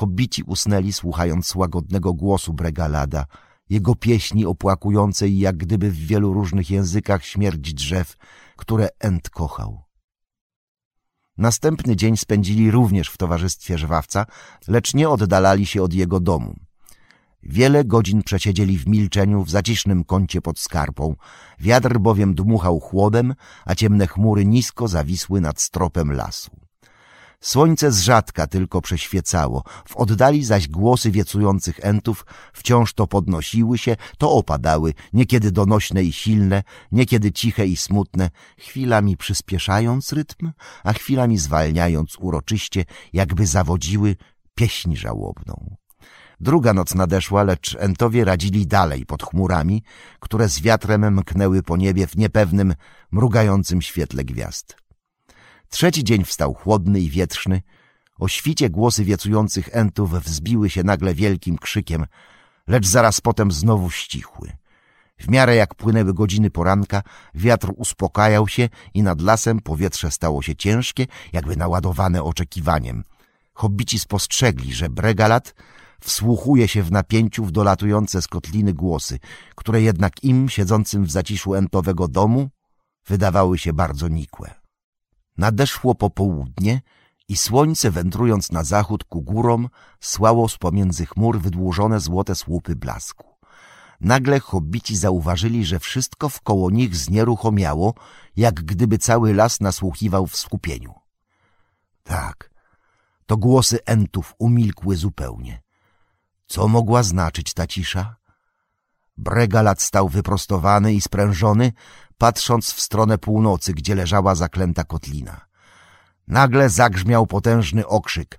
Hobbici usnęli, słuchając łagodnego głosu Bregalada, jego pieśni opłakującej jak gdyby w wielu różnych językach śmierć drzew, które Ent kochał. Następny dzień spędzili również w towarzystwie żwawca, lecz nie oddalali się od jego domu. Wiele godzin przesiedzieli w milczeniu w zacisznym kącie pod skarpą. Wiatr bowiem dmuchał chłodem, a ciemne chmury nisko zawisły nad stropem lasu. Słońce zrzadka tylko przeświecało, w oddali zaś głosy wiecujących Entów wciąż to podnosiły się, to opadały, niekiedy donośne i silne, niekiedy ciche i smutne, chwilami przyspieszając rytm, a chwilami zwalniając uroczyście, jakby zawodziły pieśń żałobną. Druga noc nadeszła, lecz Entowie radzili dalej pod chmurami, które z wiatrem mknęły po niebie w niepewnym, mrugającym świetle gwiazd. Trzeci dzień wstał chłodny i wietrzny. O świcie głosy wiecujących Entów wzbiły się nagle wielkim krzykiem, lecz zaraz potem znowu ścichły. W miarę jak płynęły godziny poranka, wiatr uspokajał się i nad lasem powietrze stało się ciężkie, jakby naładowane oczekiwaniem. Hobbici spostrzegli, że Bregalad wsłuchuje się w napięciu w dolatujące z kotliny głosy, które jednak im, siedzącym w zaciszu Entowego domu, wydawały się bardzo nikłe. Nadeszło popołudnie i słońce, wędrując na zachód ku górom, słało z pomiędzy chmur wydłużone złote słupy blasku. Nagle hobbici zauważyli, że wszystko wkoło nich znieruchomiało, jak gdyby cały las nasłuchiwał w skupieniu. Tak, to głosy Entów umilkły zupełnie. Co mogła znaczyć ta cisza? Bregalad stał wyprostowany i sprężony, patrząc w stronę północy, gdzie leżała zaklęta kotlina. Nagle zagrzmiał potężny okrzyk.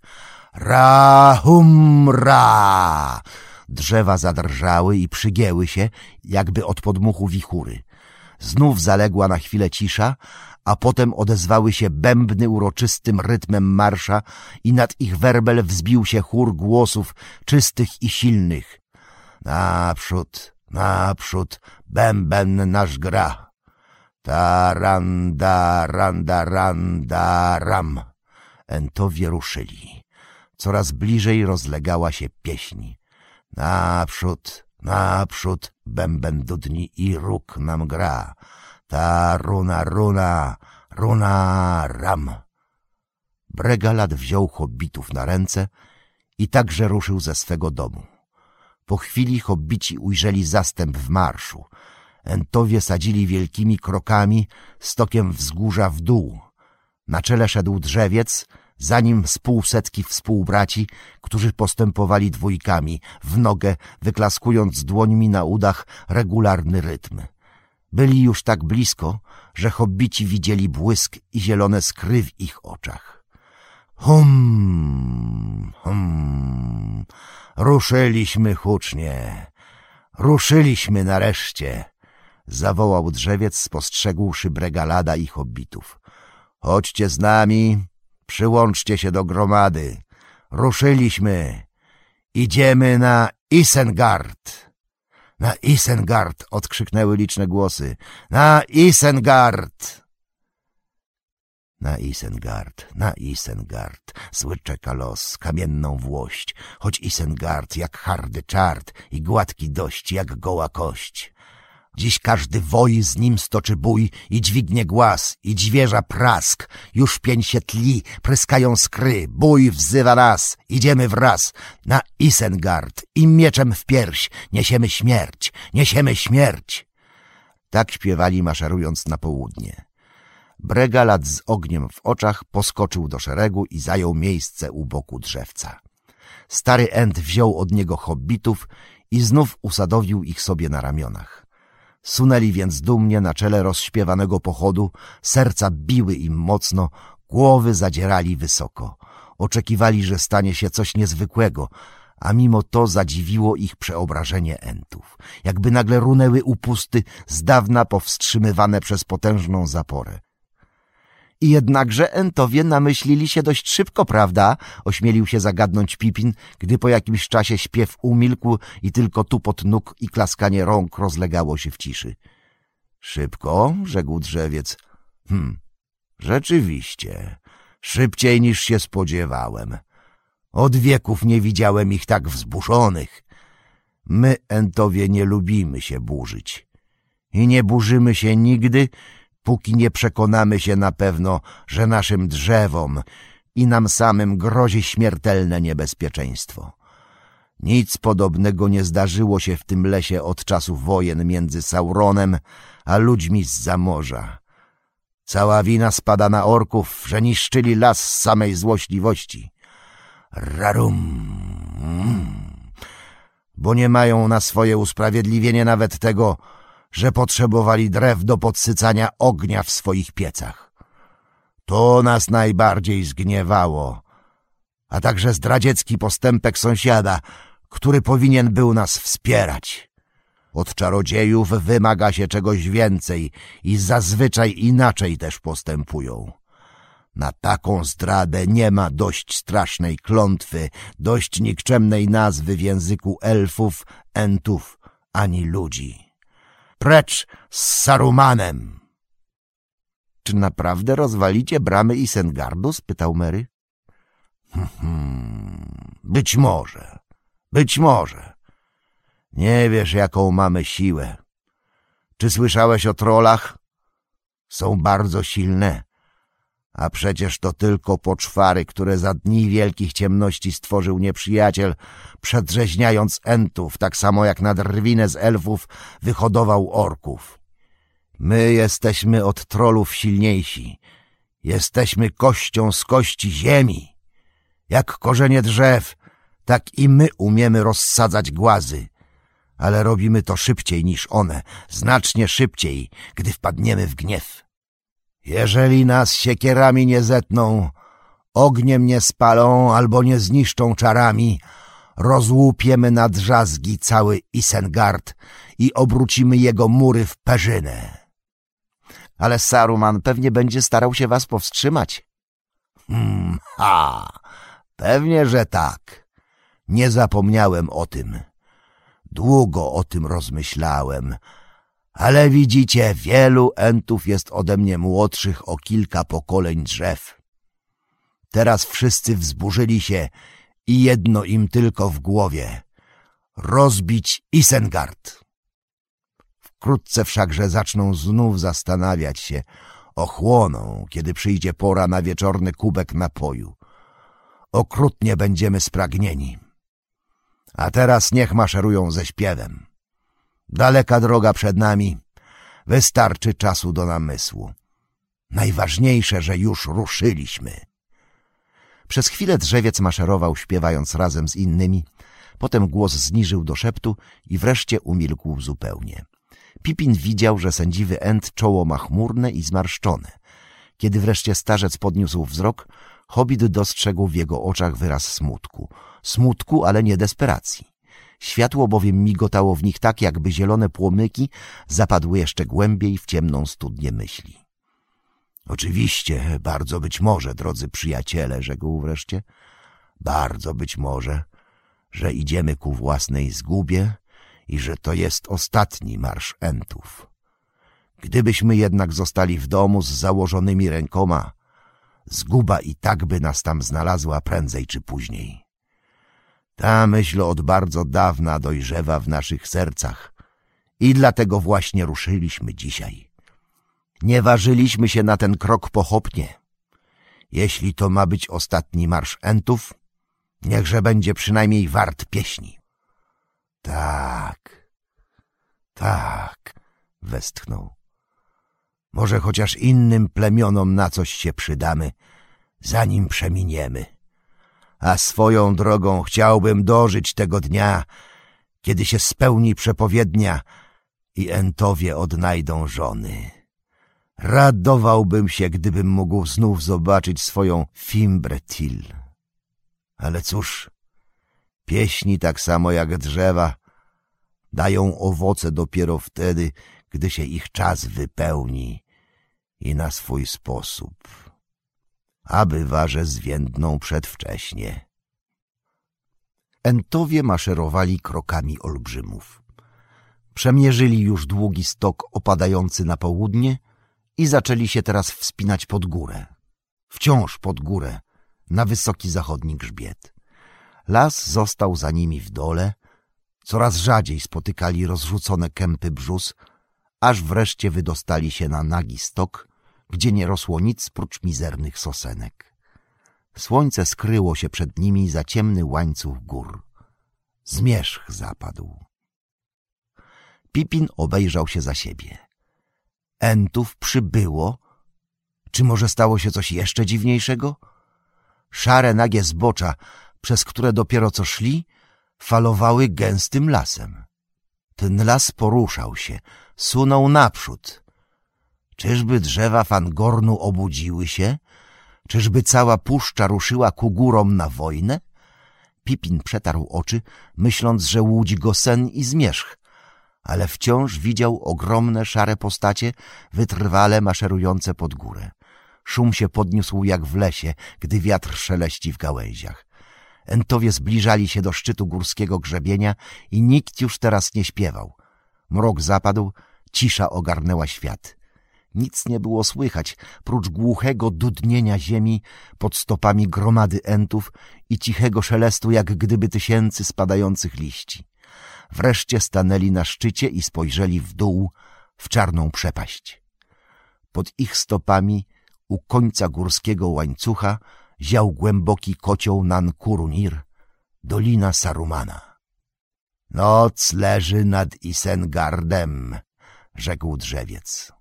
Ra-hum-ra! Drzewa zadrżały i przygięły się, jakby od podmuchu wichury. Znów zaległa na chwilę cisza, a potem odezwały się bębny uroczystym rytmem marsza i nad ich werbel wzbił się chór głosów czystych i silnych. Naprzód, bęben nasz gra. Ta-randa, randa, randa, ram. Entowie ruszyli. Coraz bliżej rozlegała się pieśń. Naprzód, bęben dudni i róg nam gra. Ta runa, runa, ram. Bregalad wziął hobbitów na ręce i także ruszył ze swego domu. Po chwili hobbici ujrzeli zastęp w marszu. Entowie sadzili wielkimi krokami stokiem wzgórza w dół. Na czele szedł drzewiec, za nim z półsetki współbraci, którzy postępowali dwójkami, w nogę, wyklaskując dłońmi na udach regularny rytm. Byli już tak blisko, że hobbici widzieli błysk i zielone skry w ich oczach. Ruszyliśmy hucznie, ruszyliśmy nareszcie, zawołał drzewiec, spostrzegłszy Bregalada i hobbitów. Chodźcie z nami, przyłączcie się do gromady. Ruszyliśmy, idziemy na Isengard. Na Isengard, odkrzyknęły liczne głosy. Na Isengard! Na Isengard, zły czeka los, kamienną włość, choć Isengard jak hardy czart i gładki dość jak goła kość. Dziś każdy woi z nim stoczy bój i dźwignie głaz i dźwierza prask. Już pień się tli, pryskają skry, bój wzywa nas, idziemy wraz. Na Isengard i mieczem w pierś niesiemy śmierć, niesiemy śmierć. Tak śpiewali, maszerując na południe. Bregalad z ogniem w oczach poskoczył do szeregu i zajął miejsce u boku drzewca. Stary Ent wziął od niego hobbitów i znów usadowił ich sobie na ramionach. Sunęli więc dumnie na czele rozśpiewanego pochodu, serca biły im mocno, głowy zadzierali wysoko. Oczekiwali, że stanie się coś niezwykłego, a mimo to zadziwiło ich przeobrażenie Entów. Jakby nagle runęły upusty, z dawna powstrzymywane przez potężną zaporę. I jednakże Entowie namyślili się dość szybko, prawda? Ośmielił się zagadnąć Pipin, gdy po jakimś czasie śpiew umilkł i tylko tupot nóg i klaskanie rąk rozlegało się w ciszy. Szybko, rzekł drzewiec. Rzeczywiście, szybciej niż się spodziewałem. Od wieków nie widziałem ich tak wzburzonych. My, Entowie, nie lubimy się burzyć. I nie burzymy się nigdy, póki nie przekonamy się na pewno, że naszym drzewom i nam samym grozi śmiertelne niebezpieczeństwo. Nic podobnego nie zdarzyło się w tym lesie od czasów wojen między Sauronem a ludźmi zza morza. Cała wina spada na orków, że niszczyli las z samej złośliwości. Rarum! Bo nie mają na swoje usprawiedliwienie nawet tego, że potrzebowali drew do podsycania ognia w swoich piecach. To nas najbardziej zgniewało, a także zdradziecki postępek sąsiada, który powinien był nas wspierać. Od czarodziejów wymaga się czegoś więcej i zazwyczaj inaczej też postępują. Na taką zdradę nie ma dość strasznej klątwy, dość nikczemnej nazwy w języku elfów, entów, ani ludzi. Precz z Sarumanem! — Czy naprawdę rozwalicie bramy Isengardu? — spytał Merry. Być może. Nie wiesz, jaką mamy siłę. Czy słyszałeś o trollach? Są bardzo silne. A przecież to tylko poczwary, które za dni wielkich ciemności stworzył nieprzyjaciel, przedrzeźniając entów, tak samo jak na drwinę z elfów wyhodował orków. My jesteśmy od trollów silniejsi. Jesteśmy kością z kości ziemi. Jak korzenie drzew, tak i my umiemy rozsadzać głazy. Ale robimy to szybciej niż one, znacznie szybciej, gdy wpadniemy w gniew. Jeżeli nas siekierami nie zetną, ogniem nie spalą albo nie zniszczą czarami, rozłupiemy na drzazgi cały Isengard i obrócimy jego mury w perzynę. Ale Saruman pewnie będzie starał się was powstrzymać. Pewnie, że tak. Nie zapomniałem o tym. Długo o tym rozmyślałem, ale widzicie, wielu entów jest ode mnie młodszych o kilka pokoleń drzew. Teraz wszyscy wzburzyli się i jedno im tylko w głowie — rozbić Isengard. Wkrótce wszakże zaczną znów zastanawiać się, ochłoną, kiedy przyjdzie pora na wieczorny kubek napoju. Okrutnie będziemy spragnieni. A teraz niech maszerują ze śpiewem. Daleka droga przed nami, wystarczy czasu do namysłu. Najważniejsze, że już ruszyliśmy. Przez chwilę drzewiec maszerował, śpiewając razem z innymi, potem głos zniżył do szeptu i wreszcie umilkł zupełnie. Pippin widział, że sędziwy ent czoło ma chmurne i zmarszczone. Kiedy wreszcie starzec podniósł wzrok, hobbit dostrzegł w jego oczach wyraz smutku. Smutku, ale nie desperacji. Światło bowiem migotało w nich tak, jakby zielone płomyki zapadły jeszcze głębiej w ciemną studnię myśli. Oczywiście, bardzo być może, drodzy przyjaciele, rzekł wreszcie, bardzo być może, że idziemy ku własnej zgubie i że to jest ostatni marsz entów. Gdybyśmy jednak zostali w domu z założonymi rękoma, zguba i tak by nas tam znalazła prędzej czy później. Ta myśl od bardzo dawna dojrzewa w naszych sercach i dlatego właśnie ruszyliśmy dzisiaj. Nie ważyliśmy się na ten krok pochopnie. Jeśli to ma być ostatni marsz entów, niechże będzie przynajmniej wart pieśni. Tak, westchnął. Może chociaż innym plemionom na coś się przydamy, zanim przeminiemy. A swoją drogą chciałbym dożyć tego dnia, kiedy się spełni przepowiednia i entowie odnajdą żony. Radowałbym się, gdybym mógł znów zobaczyć swoją Fimbretil. Ale cóż, pieśni tak samo jak drzewa dają owoce dopiero wtedy, gdy się ich czas wypełni i na swój sposób. A bywa, że zwiędną przedwcześnie. Entowie maszerowali krokami olbrzymów. Przemierzyli już długi stok opadający na południe i zaczęli się teraz wspinać pod górę. Wciąż pod górę, na wysoki zachodni grzbiet. Las został za nimi w dole, coraz rzadziej spotykali rozrzucone kępy brzus, aż wreszcie wydostali się na nagi stok, gdzie nie rosło nic prócz mizernych sosenek. Słońce skryło się przed nimi za ciemny łańcuch gór. Zmierzch zapadł. Pipin obejrzał się za siebie. Entów przybyło. Czy może stało się coś jeszcze dziwniejszego? Szare, nagie zbocza, przez które dopiero co szli, falowały gęstym lasem. Ten las poruszał się, sunął naprzód. Czyżby drzewa Fangornu obudziły się? Czyżby cała puszcza ruszyła ku górom na wojnę? Pipin przetarł oczy, myśląc, że łudzi go sen i zmierzch, ale wciąż widział ogromne, szare postacie wytrwale maszerujące pod górę. Szum się podniósł jak w lesie, gdy wiatr szeleści w gałęziach. Entowie zbliżali się do szczytu górskiego grzebienia i nikt już teraz nie śpiewał. Mrok zapadł, cisza ogarnęła świat. Nic nie było słychać, prócz głuchego dudnienia ziemi pod stopami gromady entów i cichego szelestu, jak gdyby tysięcy spadających liści. Wreszcie stanęli na szczycie i spojrzeli w dół, w czarną przepaść. Pod ich stopami, u końca górskiego łańcucha, ział głęboki kocioł Nan-Kurunir, dolina Sarumana. Noc leży nad Isengardem, rzekł drzewiec.